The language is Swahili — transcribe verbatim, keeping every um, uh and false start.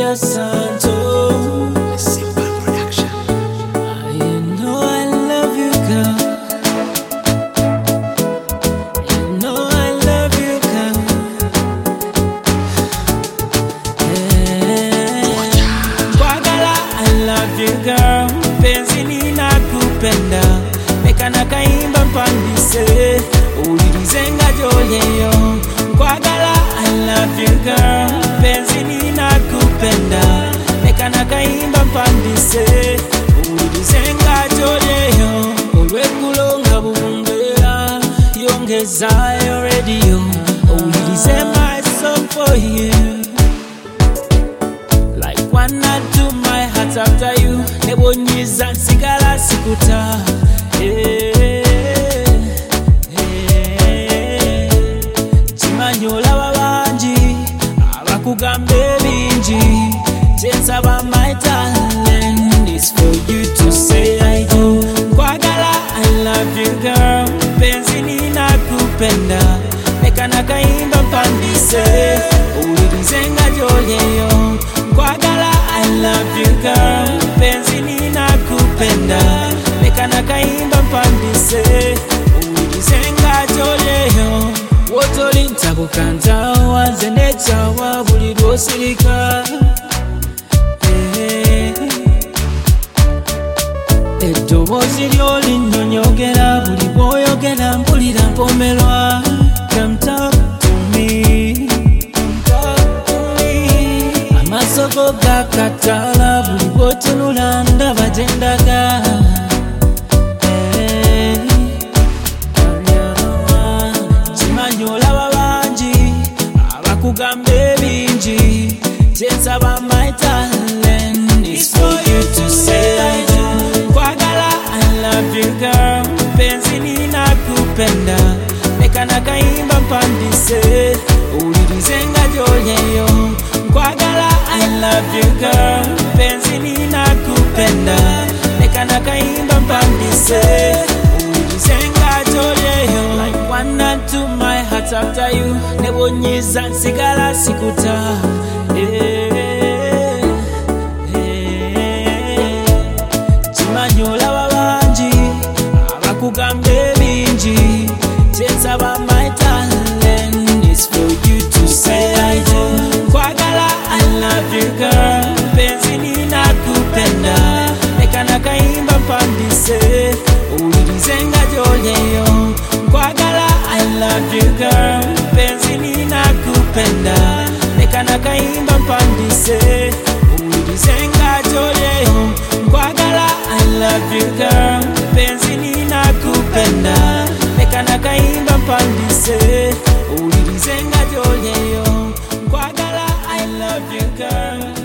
Rebecca Santo. Simple production. You know I love you, girl. You know I love you, girl. Yeah. Kwagala, I love you, girl. Penzi ninakupenda. Meka nakaimba mpandise. Ulilizenga joyeyo. Kwagala, I love you, girl. Penzi ninakupenda. Meka nakaimba mpandise. Ulilizenga joyeyo. Olwekulonga bumbera. Yongezayo radio. Ulilize my song for you. Like one and two, my heart after you. Nebonyiza nsigala sikuta. Hey, hey. Chimanyola babanji abakugambe bingi. Jensaba my talent is for you to say I do. Kwagala, I love you, girl. Penzi ninakupenda. Meka nakaimba mpandise. Ulilizenga joyeyo. Kwagala, I love you, girl. Penzi ninakupenda. Meka nakaimba mpandise. Ulilizenga joyeyo. Wotoli ntabukanta wanze nechawa buli lwosirika. Hey. Eddoboozi ly'olinnyonnyogera buli bw'oyogera mpulira mpomerwa. Come talk to me, come talk to me. Amaaso go gakatala buli bw'otunula ndaba gye ndaga. Hey. Kimanyi olaba bangi abakugambe bingi. Kyensaba my talent is for you to say I do. Kwagala, I love you, girl. Penzi ninakupenda. Meka nakaimba mpandise. Ulilizenga joyeyo. Kwagala, I love you, girl. Penzi ninakupenda. Meka nakaimba mpandise. Ulilizenga joyeyo. Like one and two, my heart after you. Nebonyiza nsigala sikuta. Hey, hey. Chimanyi olaba bangi abakugambe bingi. Kyensaba my talent is for you to say I do. Kwagala, I love you, girl. Penzi ninakupenda. Meka nakaimba mpandise. Ulilizenga joyeyo. Kwagala, I love you, girl. Penzi ninakupenda. Meka nakaimba mpandise. Ulilizenga joyeyo. Kwagala, I love you, girl. Penzi ninakupenda. Meka nakaimba mpandise. Ulilizenga joyeyo. Kwagala, I love you, girl.